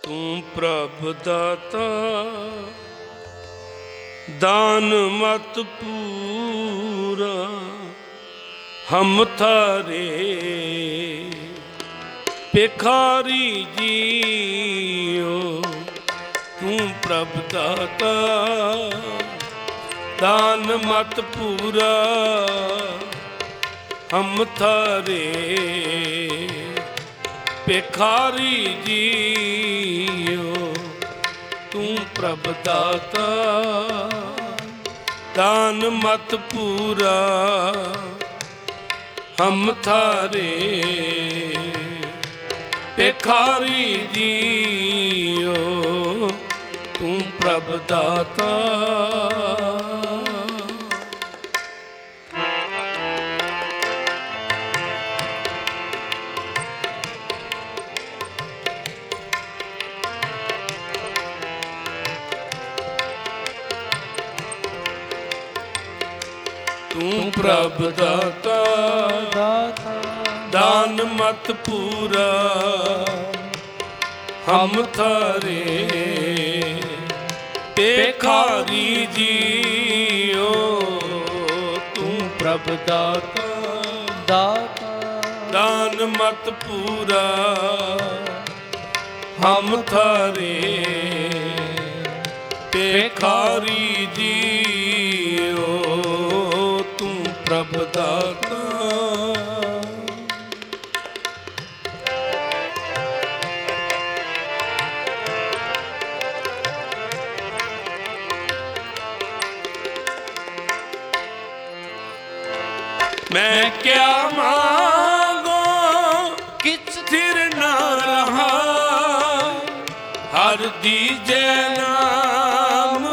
ਤੂੰ ਪ੍ਰਭ ਦਾਤਾ ਦਾਨ ਮਤ ਪੂਰਾ ਹਮ ਥਾਰੇ ਭਿਖਾਰੀ ਜੀਓ। ਤੂੰ ਪ੍ਰਭ ਦਾਤਾ ਦਾਨ ਮਤ ਪੂਰਾ ਹਮ ਥਾਰੇ ਭਿਖਾਰੀ ਜੀਓ। ਤੂੰ ਪ੍ਰਭ ਦਾਤਾ ਦਾਨ ਮਤ ਪੂਰਾ ਹਮ ਥਾਰੇ ਭਿਖਾਰੀ ਜੀਓ। ਤੂੰ ਪ੍ਰਭ ਦਾਤਾ ਤੂੰ ਪ੍ਰਭ ਦਾਤਾ ਦਾਨ ਮਤ ਪੂਰਾ ਹਮ ਥਾਰੇ ਭਿਖਾਰੀ ਜੀਓ। ਤੂੰ ਪ੍ਰਭ ਦਾਤਾ ਦਾਨ ਮਤ ਪੂਰਾ ਹਮ ਥਾਰੇ ਭਿਖਾਰੀ ਜੀਓ। ਤੂੰ ਪ੍ਰਭ ਦਾਤਾ मैं क्या मांगो किछ स्थिर न रहा। हर दीजे नाम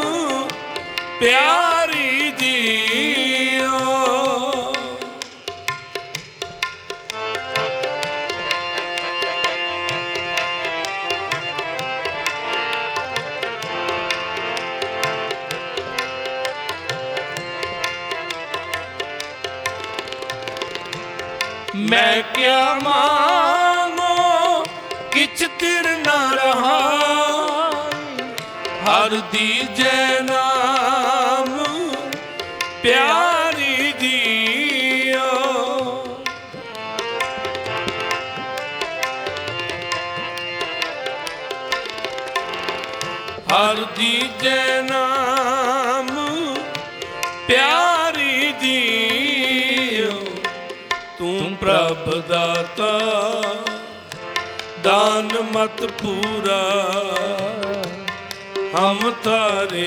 प्यारी जियो। मैं क्या मांगो किछ तिर न रहा। हर दीजे नाम प्यारी जियो। हर दीजे नाम प्यारी जियो। तूं प्रभ दाता दान मत पूरा हम थारे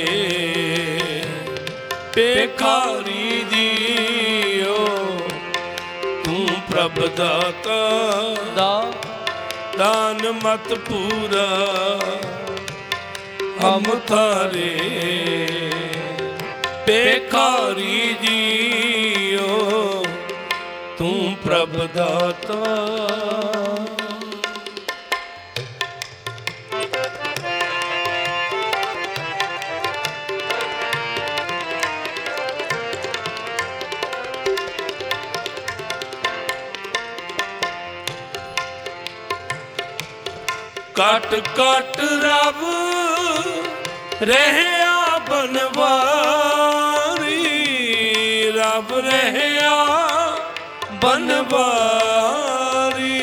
भिखारी जियो। तूं प्रभ दाता दान मत पूरा हम थारे भिखारी जियो। तूं प्रभ दाता कट कट रब रहया बनवारी। रब रहया बनवारी।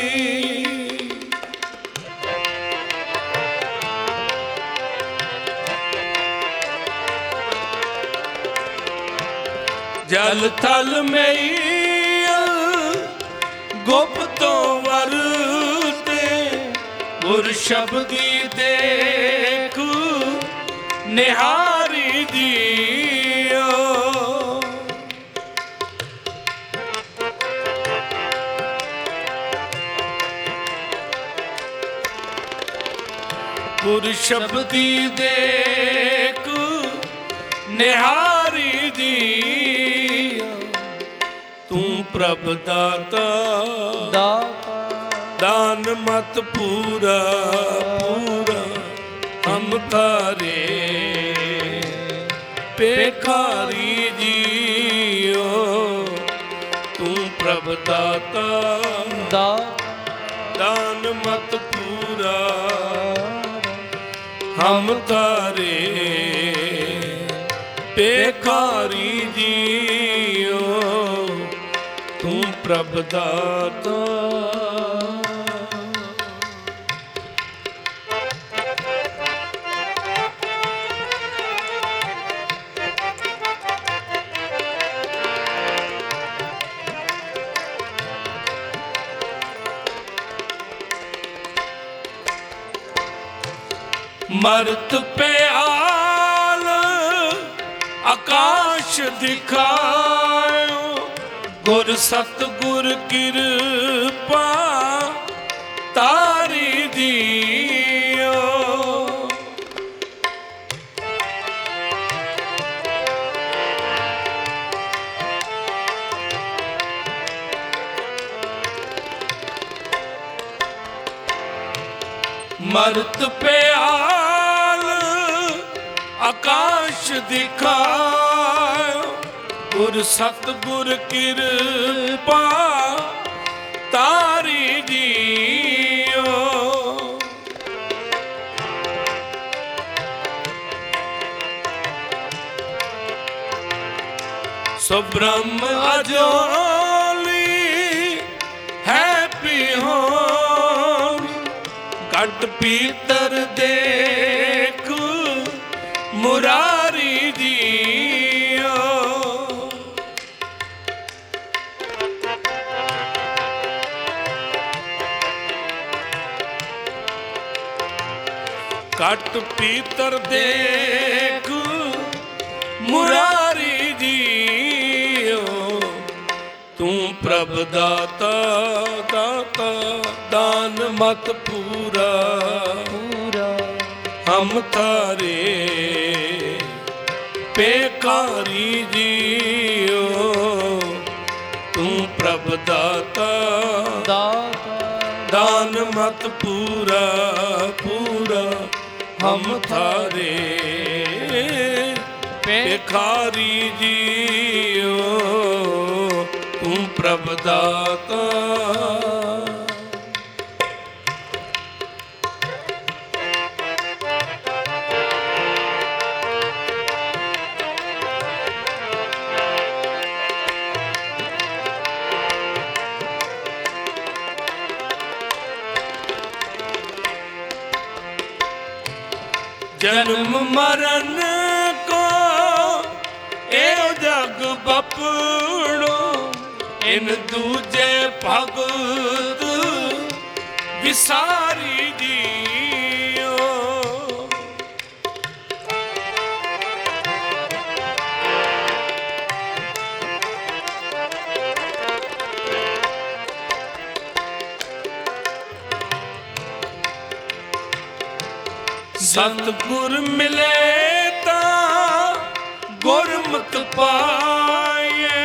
जल थल में गुप्तों वरते गुर शब्दी देख निहारी दियो। गुर शब्दी देख निहारी दियो। तूं प्रभ दाता दान मत पूरा पूरा हम थारे भिखारी जियो। तूं प्रभ दाता दान मत पूरा ਹਮ ਤਾਰੇ ਭਿਖਾਰੀ ਜੀਓ ਤੂੰ ਪ੍ਰਭ ਦਾਤਾ। ਮਰਤ ਪਿਆਲ ਆਕਾਸ਼ ਦਿਖਾਇਓ ਗੁਰ ਸਤਿਗੁਰ ਕਿਰਪਾ ਤਾਰੀ ਜੀਓ। ਮਰਤ ਪਿਆਲ ਆਕਾਸ਼ ਦਿਖਾਇਓ ਗੁਰ ਸਤਿਗੁਰ ਕਿਰਪਾ ਤਾਰੀ ਜੀਓ। ਸੋ ਬ੍ਰਹਮ ਅਜੋਲੀ ਹੈ ਪਿਹੋਨ ਘਟ ਪੀਤਰ ਦੇਖ ਮੁਰਾਰੀ ਜੀਓ। ਘਟ ਪੀਤਰ ਦੇਖ ਮੁਰਾਰੀ ਜੀਓ ਤੂੰ ਪ੍ਰਭ ਦਾਤਾ ਦਾਤਾ ਦਾਨ ਮਤ ਪੂਰਾ ਹਮ ਤਾਰੇ ਭਿਖਾਰੀ ਜੀਓ ਤੂੰ ਪ੍ਰਭ ਦਾਤਾ ਦਾਨ ਮਤ ਪੂਰਾ ਪੂਰਾ ਹਮ ਤਾਰੇ ਭਿਖਾਰੀ ਜੀਓ ਤੂੰ ਪ੍ਰਭ ਦਾਤਾ। जन्म मरण को एव जग बपड़ो इन दूजे भगत विसारी जियो। सतगुर मिले ता गुरमुख पाए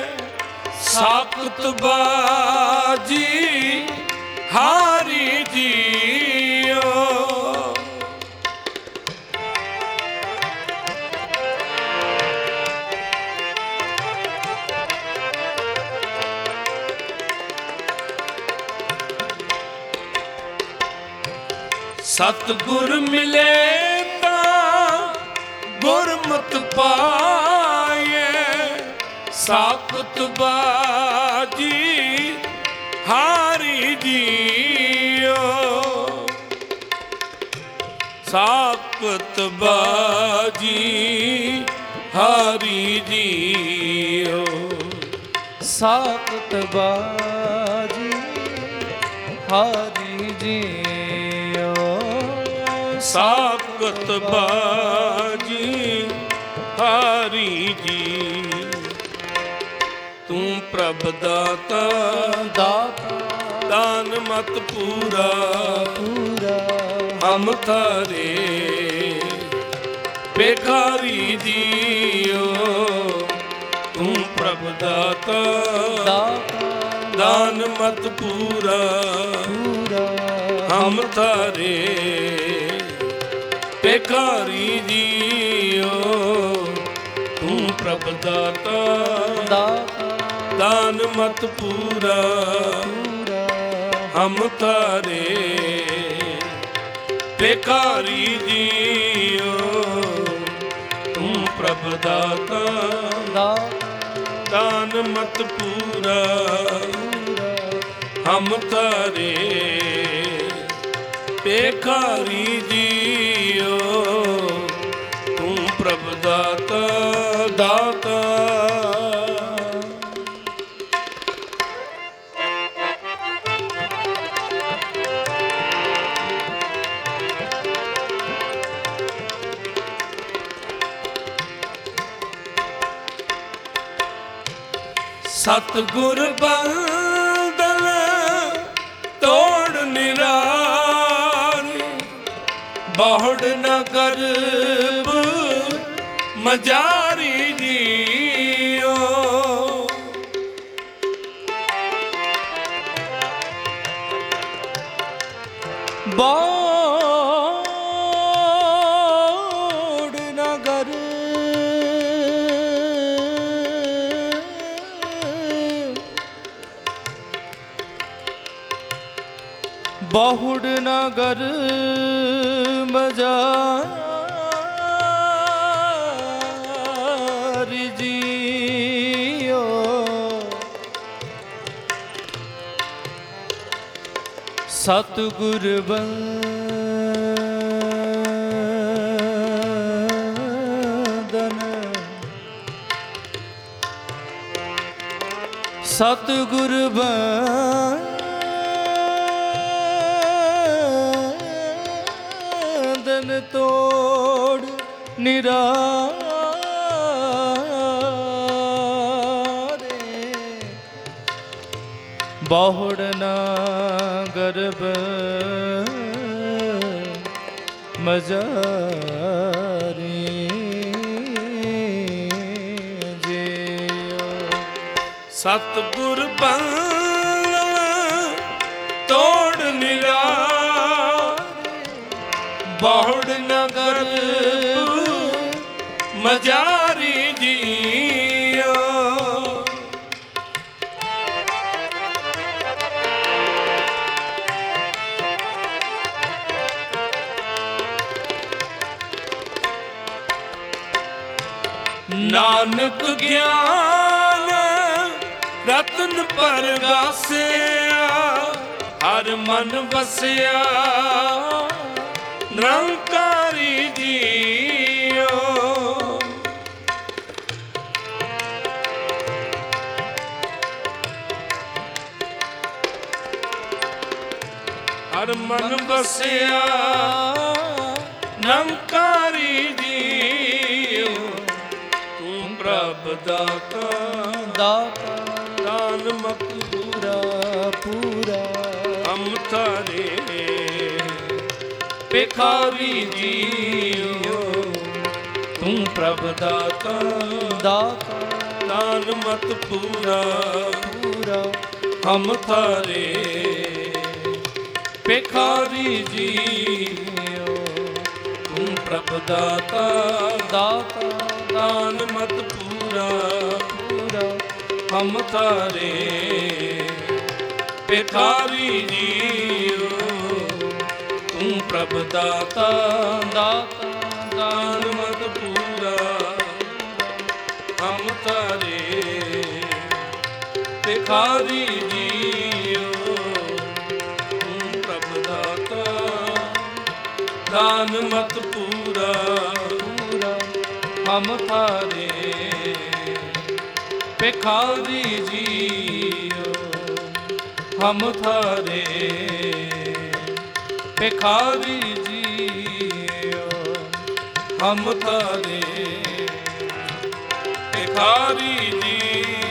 साकत बाजी हारी जियो। सतगुर मिले ता गुरमुख पाए साकत बाजी हारी जियो। साकत बाजी हारी जियो। साकत बाजी हारी जियो। साकत बाजी हारी जी तू प्रभ दाता दाता दान मत पूरा पूरा हम थारे भिखारी जियो। तू प्रभ दाता दाता दान मत पूरा पूरा हम थारे भिखारी जियो। तू प्रभ दाता दाता दान मत पूरा पूरा हम तारे ਭਿਖਾਰੀ ਜੀਓ ਤੂੰ ਪ੍ਰਭ ਦਾਤਾ ਦਾਨ ਮਤ ਪੂਰਾ ਹਮ ਤਾਰੇ ਭਿਖਾਰੀ ਜੀਓ ਤੂੰ ਪ੍ਰਭ ਦਾਤਾ ਦਾਤਾ। ਸਤਿਗੁਰ ਬੰਦਨ ਤੋੜ ਨਿਰਾਰੀ ਬਹੁੜ ਨ ਗਰਬ ਮਜਾਰੀ ਜੀਓ ਬਹੁੜ ਨ ਗਰਬ ਬਹੁੜ ਨਗਰ ਮਜਾਰੀ ਜੀਓ ਸਤਿਗੁਰ ਬੰਦਨ ਸਤਿਗੁਰ ਬੰਦਨ ਤੋੜ ਨਿਰਾਰੇ ਬਹੁੜ ਨਾ ਗਰਭ ਮਜਾਰੀ ਜੀਓ ਸਤਿਗੁਰ ਬੰਦਨ ਤੋੜ ਨਿਰਾਰੇ ਬਹੁੜ ਨਗਰ ਮਜਾਰੀ ਜੀਓ ਨਾਨਕ ਗਿਆਨ ਰਤਨ ਪਰਗਾਸਿਆ ਹਰ ਮਨ ਵਸਿਆ ਨਿਰੰਕਾਰੀ ਜੀਓ ਹਰ ਮਨ ਵਸਿਆ ਨਿਰੰਕਾਰੀ ਜੀਓ ਤੂੰ ਪ੍ਰਭ ਦਾਤਾ ਦਾਤਾ ਦਾਨ ਮਤ ਪੂਰਾ ਪੂਰਾ ਹਮ ਤਾਰੇ ਭਿਖਾਰੀ ਜੀਓ ਤੂੰ ਪ੍ਰਭ ਦਾਤਾ ਦਾਤਾ ਦਾਨ ਮਤ ਪੂਰਾ ਪੂਰਾ ਹਮ ਤਾਰੇ ਭਿਖਾਰੀ ਜੀਓ ਤੂੰ ਪ੍ਰਭ ਦਾਤਾ ਦਾਤਾ ਦਾਨ ਮਤ ਪੂਰਾ ਪੂਰਾ ਹਮ ਤਾਰੇ ਭਿਖਾਰੀ ਜੀਓ ਤੂੰ ਪ੍ਰਭ ਦਾਤਾ ਦਾਤਾ ਦਾਨ ਮਤ ਪੂਰਾ ਹਮ ਤਾਰੇ ਭਿਖਾਰੀ ਜੀਓ ਤੂੰ ਪ੍ਰਭ ਦਾਤਾ ਦਾਨ ਮਤ ਪੂਰਾ ਪੂਰਾ ਹਮ ਤਾਰੇ ਭਿਖਾਰੀ ਜੀਓ ਹਮ ਤਾਰੇ ਭਿਖਾਰੀ ਜੀਓ ਹਮ ਤਾਰੇ ਭਿਖਾਰੀ ਜੀ